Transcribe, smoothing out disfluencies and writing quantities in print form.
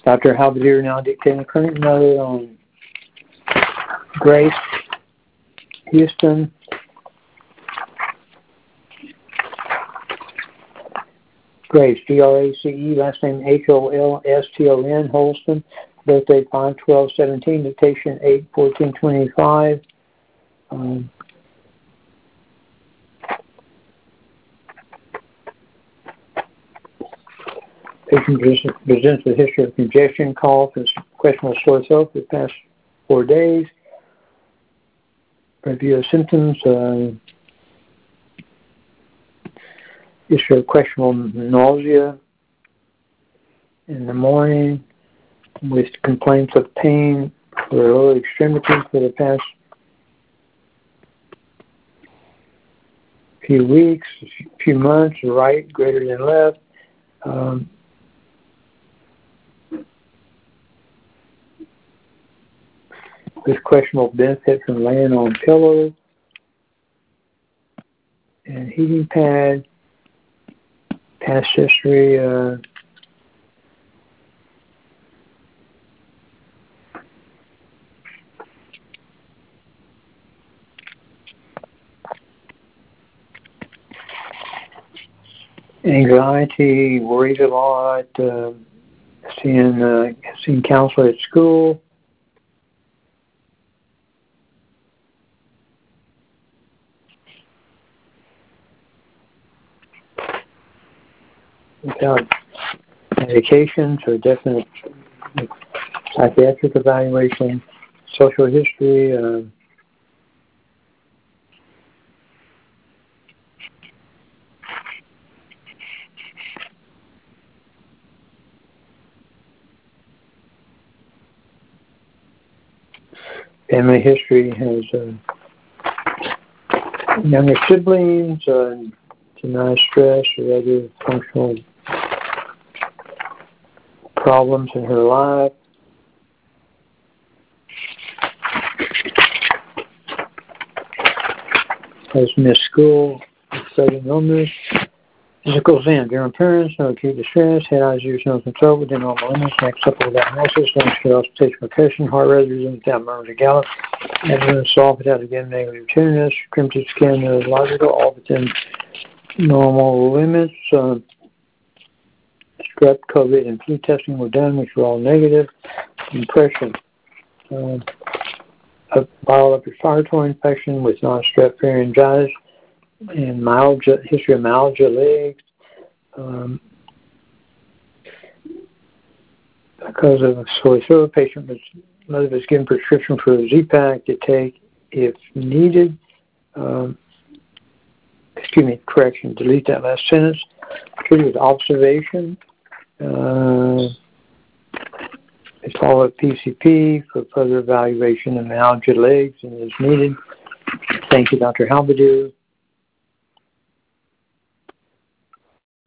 Dr. Halberdier now dictating the current note on Grace Houston. Grace, Grace, last name Holston, Holston, birthday 5/12/17, dictation 8/14/25. Patient presents with history of congestion, cough, and questionable sore throat for the past 4 days. Review of symptoms. History of questionable nausea in the morning with complaints of pain for the lower extremities for the past few weeks, few months, right greater than left. With questionable benefit from laying on pillows and heating pad. Past history. Anxiety, worries a lot. Seeing counselor at school. Without medications or definite psychiatric evaluation, social history, family history has younger siblings, denied stress or other functional problems in her life. Has missed school, sudden illness. Physical exam, general appearance, no acute distress, head, eyes, ears, nose, and throat within normal limits, next couple without diagnosis, lungs, auscultation, percussion, heart rate resumes without murmurs or gallop, abdomen soft without again negative tenderness, crimson skin, neurological, all within normal limits. Strep, COVID, and flu testing were done, which were all negative. Impression. A viral respiratory infection with non-strep pharyngitis and history of myalgia legs. Because of a sore throat, patient mother was given prescription for a Z-Pack to take if needed. Delete that last sentence. Treated with observation. It's followed PCP for further evaluation of myalgia legs and is needed. Thank you, Dr. Halberdier.